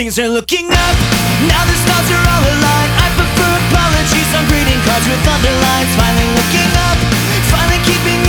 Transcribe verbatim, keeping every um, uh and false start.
things are looking up. Now the stars are all aligned. I prefer apologies on greeting cards with underlines. Finally looking up, finally keeping